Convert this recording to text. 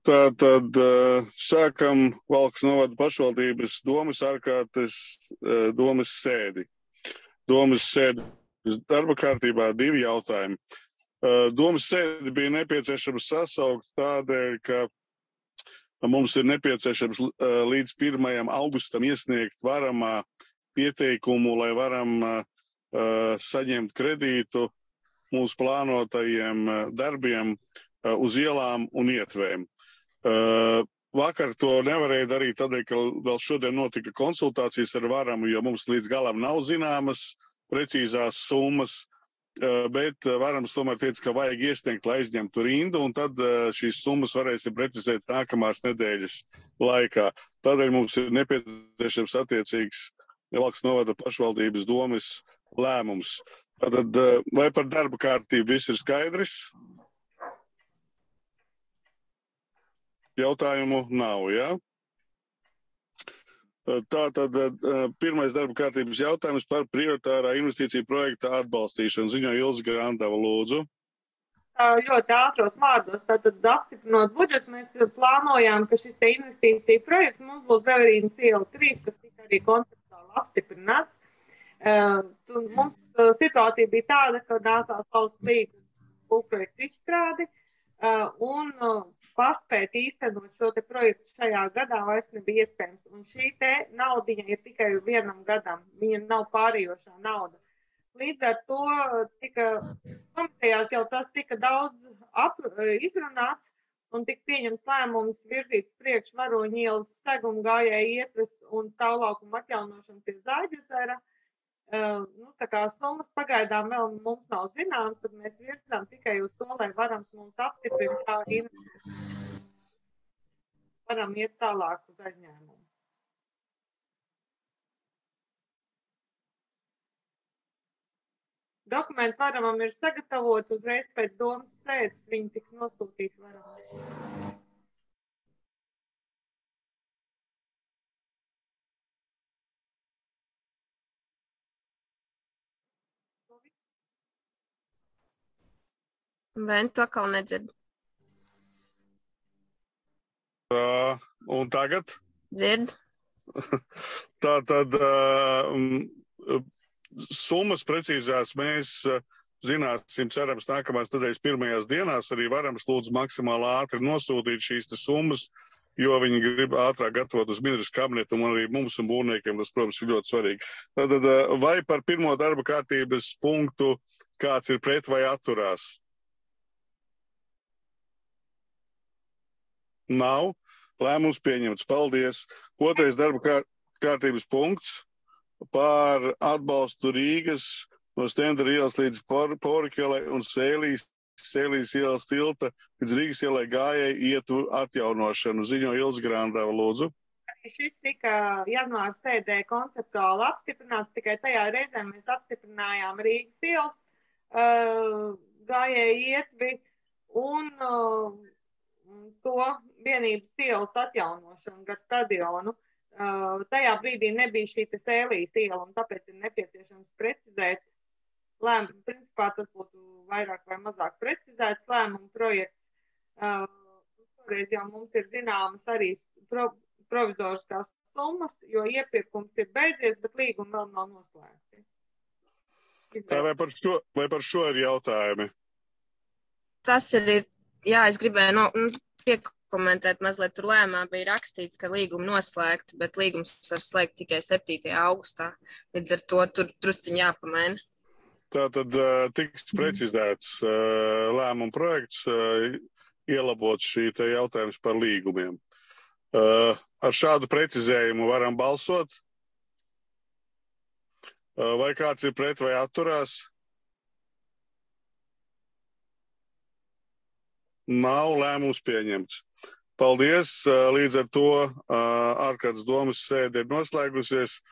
Tātad sākam Valkas novada pašvaldības domas ārkārtas domas sēdi. Domas sēdes darba kārtībā 2 jautājumi. Domas sēdi bija nepieciešams sasaukt tādēļ, ka mums ir nepieciešams līdz 1. augustam iesniegt varamā pieteikumu, lai varam saņemt kredītu mūsu plānotajiem darbiem uz ielām un ietvēm. Vakar to nevarēja darīt tādēļ, ka vēl šodien notika konsultācijas ar varamu, jo mums līdz galam nav zināmas precīzās summas, bet varams tomēr teica, ka vajag iesniegt, lai aizņemtu rindu, un tad šīs summas varēsim precizēt nākamās nedēļas laikā. Tādēļ mums ir nepieciešams attiecīgs Valkas novada pašvaldības domas lēmums. Tātad, vai par darba kārtību viss ir skaidrs? Jautājumu nav, jā? Tātad pirmais darba kārtības jautājums par prioritārā investīcija projekta atbalstīšanu. Ziņoja Ilze Grandava, lūdzu. Ļoti ātros vārdos. Tātad apstiprinot budžetu, mēs plānojām, ka šis te investīcija projekts mums būs Beverīnas iela 3, kas tika arī konceptuāli apstiprināts. Mums situācija bija tāda, ka nācās valsts līguma projektu izstrādi un paspēt īstenot šo te projektu šajā gadā vairs nebija iespējams. Un šī te naudiņa ir tikai 1 gadam, viņa nav pārējošā nauda. Līdz ar to komitejās jau tas tika daudz izrunāts un tika pieņems lēmums virzīts priekš Varoņu ielas seguma gājēju ietves un stāvlaukumu atjaunošanu pie Zāģezera. Tā kā summas pagaidām vēl mums nav zināmas, tad mēs virzām tikai uz to, lai varams mums apstiprina tā investīcija. Varam iet tālāk uz aizņēmumu. Dokumenti varamam ir sagatavoti uzreiz pēc domas sēdes, viņi tiks nosūtīti varamam. Vai tu atkal nedzirdi? Un tagad? Dzird. Tātad summas precīzās mēs zināsim, cerams, nākamās nedēļas pirmajās dienās. Arī varams lūdzu maksimāli ātri nosūtīt šīs summas, jo viņi grib ātrāk gatavot uz ministru kabinetu, un arī mums un būvniekiem tas, protams, ir ļoti svarīgi. Tātad vai par pirmo darba kārtības punktu kāds ir pret vai atturās? Nav. Lēmums pieņemts. Paldies. Otrais darba kārtības punkts par atbalstu Rīgas no Stendera ielas līdz Porkielai un Sēlijas ielas tilta līdz Rīgas ielai gājēju ietvu atjaunošanu. Ziņo Ilze Grandava, lūdzu. Šis tika janvāra sēdē konceptuāli apstiprināts, tikai tajā reizē mēs apstiprinājām Rīgas ielas gājēju ietvi un to vienības ielas atjaunošanu gar stadionu. Tajā brīdī nebija šī Sēlijas iela, un tāpēc ir nepieciešams precizēt lēmumu. Principā tas būtu vairāk vai mazāk precizēts lēmumu projekts. Toreiz jau mums ir zināmas arī provizoriskās summas, jo iepirkums ir beidzies, bet līgumi vēl nav noslēgti. Vai par šo ir jautājumi? Tas ir, jā, es gribēju piekomentēt mazliet, tur lēmā bija rakstīts, ka līgumi noslēgti, bet līgums var slēgt tikai 7. augustā. Līdz ar to tur drusciņi jāpamaina. Tātad tiks precizēts lēmuma projekts, ielabot šī te jautājums par līgumiem. Ar šādu precizējumu varam balsot? Vai kāds ir pret vai atturās? Nav, lēmums pieņemts. Paldies, līdz ar to ārkārtas domas sēde ir noslēgusies.